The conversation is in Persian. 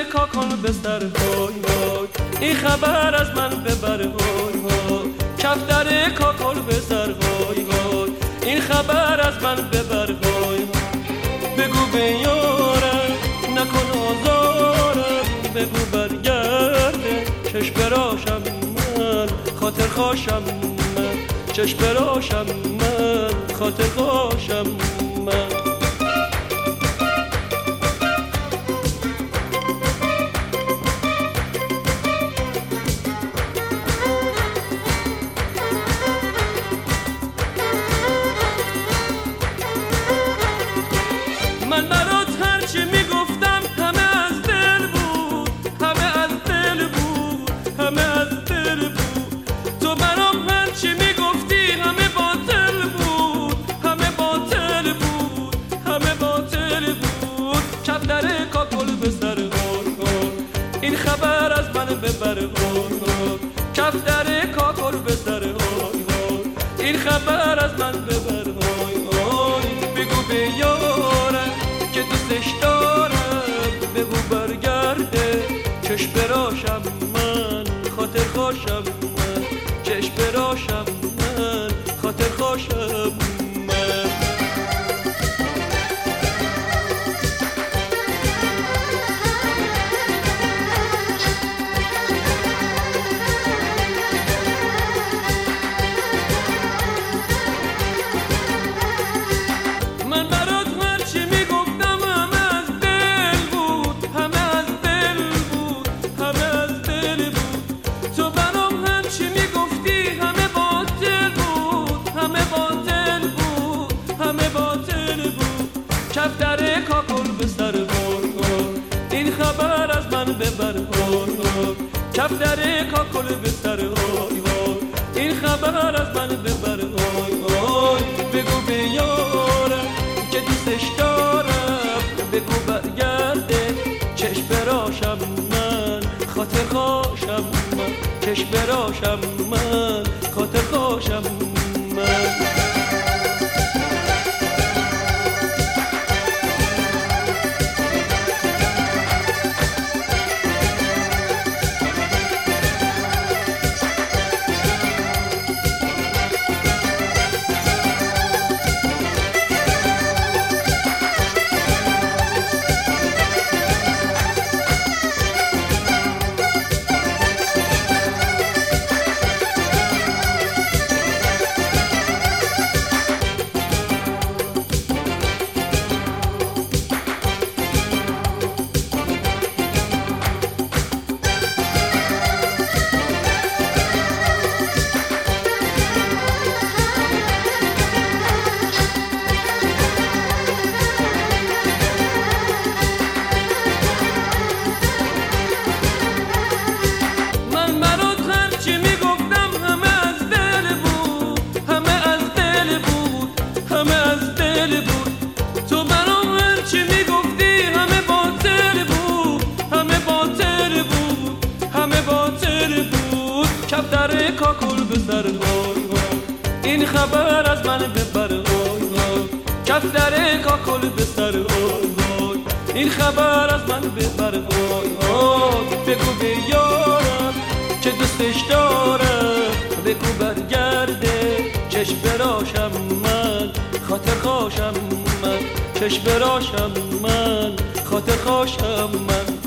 کاکل به سر های های، این خبر از من ببر های های. کفتر کاکل به سر های های، این خبر از من ببر های های. بگو به یارم نکن آزارم، بگو برگرده چشم براشم من، خاطر خوشم من، چشم براشم من، خاطر خوشم من. من برات هرچی میگفتم همه از دل بود، همه از دل بود، همه از دل بود. تو برام هرچی میگفتی همه باطل بود، همه باطل بود، همه باطل بود. کفتر کاکل به سر هار، این خبر از من ببر هار. کفتر کاکل به سر هار، این خبر از من ببر هار. بگو به یارم که دوستش دارم، بگو برگرده چشم براشم من، خاطر خوشم من، چشم براشم من، خاطر خوشم من. من برات هرچی میگفتم همه از دل بود، همه از دل بود، همه از دل بود. تو برام هرچی میگفتی همه باطل بود، همه باطل بود، همه باطل بود. کفتر کاکل به سر هار، این خبر از من ببر هار. کفتر کاکل به سر هار، این خبر از من ببر هار. بگو به یارم که دوستش دارم، بگو برگرده چشم براشم من، خاطر خوشم من، چشم براشم من، خاطر خوشم من. تو برام هرچی میگفتی همه باطل بود، همه باطل بود، همه باطل بود. کفتر کاکل به سر هار، این خبر از من ببر هار. کفتر کاکل به سر هار، این خبر از من ببر هار. بگو به یارم که دوستش دارم، بگو برگرده چشم براشم من، خاطر خوشم من، چشم براشم من، خاطر خوشم من.